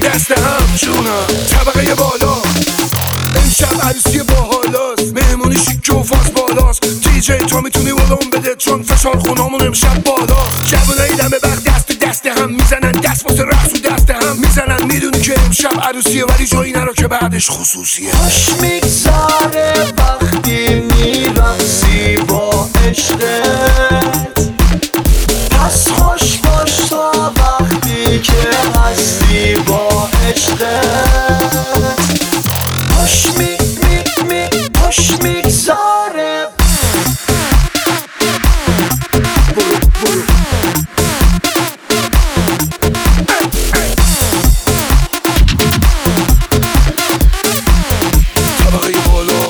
دست هم جونم طبقه بالا امشب عروسی با حالاست مهمونی شیک و فاز بالاست دیجی تا میتونی ولوم بده چون فشار خونامون امشب بالاست جوانایی دم بخت دست تو دست هم میزنن دست واسه رقص و دست هم میزنن میدونی که امشب عروسیه ولی جایی نرو که بعدش خصوصیه خوش میگذره وقتی میرقصی با عشقت پس خوش باش تا وقتی که هستی با عشقت خوش میگذره طبقه بالا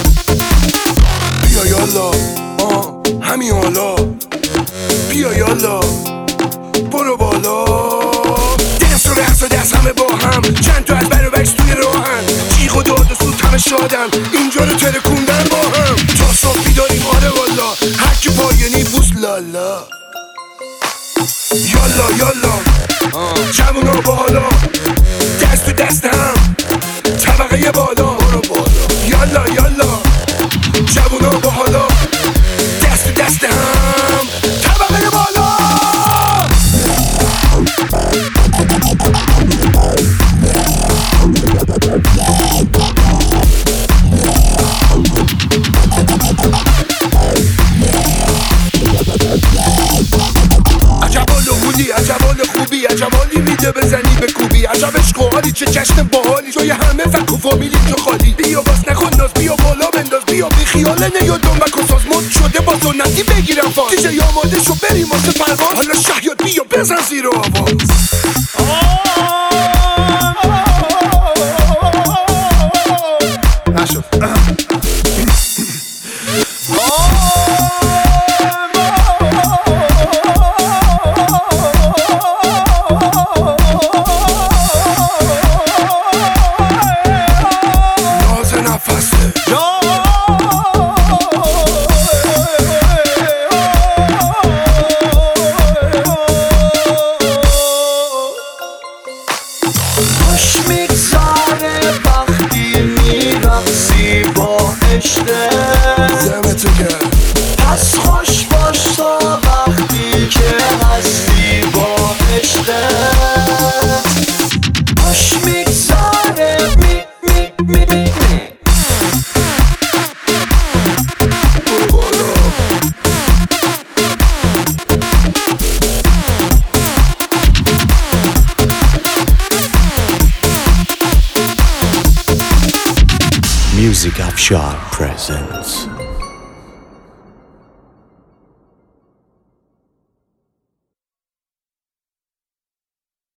بیا یالا همین حالا بیا یالا برو بالا دست و رقص و دست همه با هم چند تا از بر و بکس توی راهن جیغ و داد و سود همه شادن اینجا رو ترکوندن با هم تا صبح بیداریم آره والا هر کی پایینی بوس لالا یالا یالا جوونا بالا دست تو دست هم طبقه بالا برو بالا یالا یالا جوونا بالا دست تو دست هم طبقه بالا عجبال خوبی عجبالی میده بزنی به کوبی عجب عشق و حالی چه جشن باحالی جای همه فک و فامیل اینجا خالی بیا باز نکن ناز بیا بالا بنداز بیا بی خیال نیا دنبک و ساز مد شده با سنتی بگیرم فاز دیجی آماده شو بریم واسه پرواز حالا شهیاد بیا بزن زیر آواز نشد خوش میگذره وقتی میرقصی با عشقت زمتو کرد پس خوش باش تا وقتی که هستی با عشقت خوش میگذره Music Afshar presents